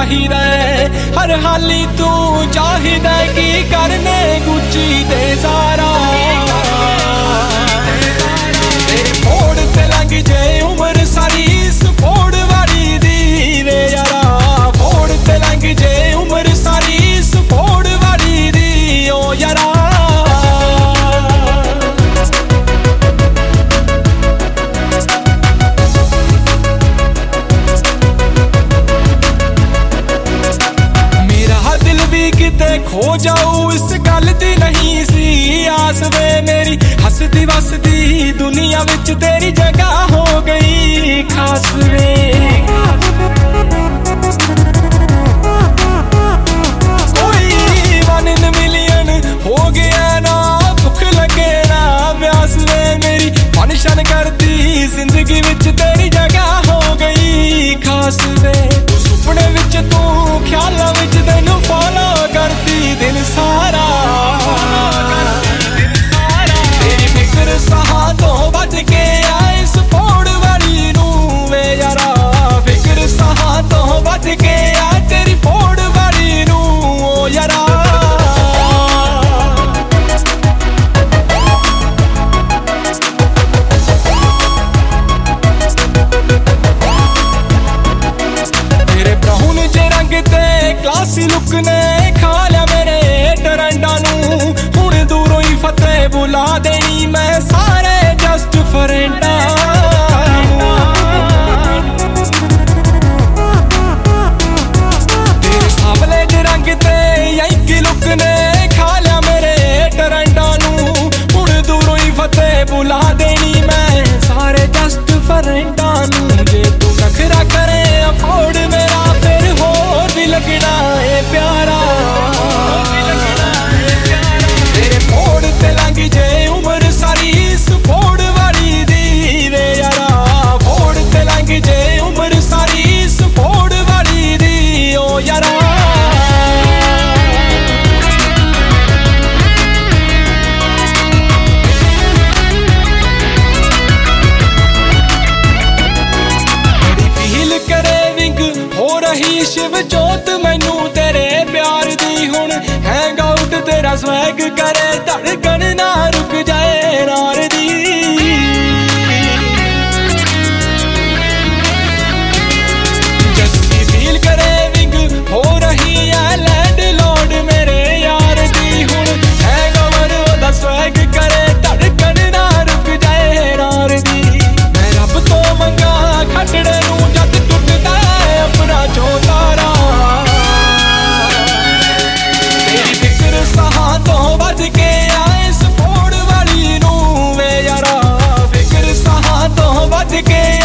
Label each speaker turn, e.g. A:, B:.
A: चाहिदा है हर हाली तू चाहिदा की करने गुची दे सारा तेरे फोड़ ते लंघ जे उम्र सारी इस फोड़ वाली दी वे यारा फोड़ ते लंघ जे उम्र सारी इस फोड़ वाली दी ओ यारा खो जाऊं इस गल दी नहीं सी आस वे मेरी हसदी वसदी दुनिया विच तेरी जगह हो गई खास वे कोई 1 in million हो गया ना भुख लगे ना प्यास वे मेरी फंक्शन करती जिंदगी विच तेरी जगह हो गई खास वे सुपने विच तू ख्यालां विच तैनू फॉलो करती दिन सारा तेरी फिक्र सहा तो बच के आए इस फोड़ वाली नू वे यारा फिक्र सहा तो बच के आ तेरी फोड़ वाली नू ओ यारा तेरे ब्राउन जे रंग ते क्लासी लुक ने खा लिया मेरे टरंडा नू हुण दूरों ही फतेह बुला देनी मैं सारे जस्ट फ्रेंडा तेरे सावले जे रंग ते यही लुक ने खा लिया मेरे टरंडा नू हुण दूरों ही फतेह बुला देनी मैं सारे जस्ट फ्रेंडा नू जे तू नखरा करे अफोर्ड मेरा फिर होर भी लगना है प्यारा तेरे फोड़ ते लंघ जे उम्र सारी इस फोड़ वाली दी वे यारा फोड़ ते लंघ जे उम्र सारी इस फोड़ वाली दी ओ यारा शिव जोत मैनू तेरे प्यार दी हुण हैंग आउट तेरा स्वैग करे धड़कन ना रुक जाए नार दी जस्सी फील करे विंग हो रही है लैंड लॉर्ड मेरे यार दी हुण हैंग ओवर ओदा स्वैग करे धड़कन ना रुक जाए नार दी मैं रब तो मंगा खटड़े नू जद टुटदा है अपना चोता सहा तो बच के आए इस फोड़ वाली नू वे यारा फिक्र सहा तो बच के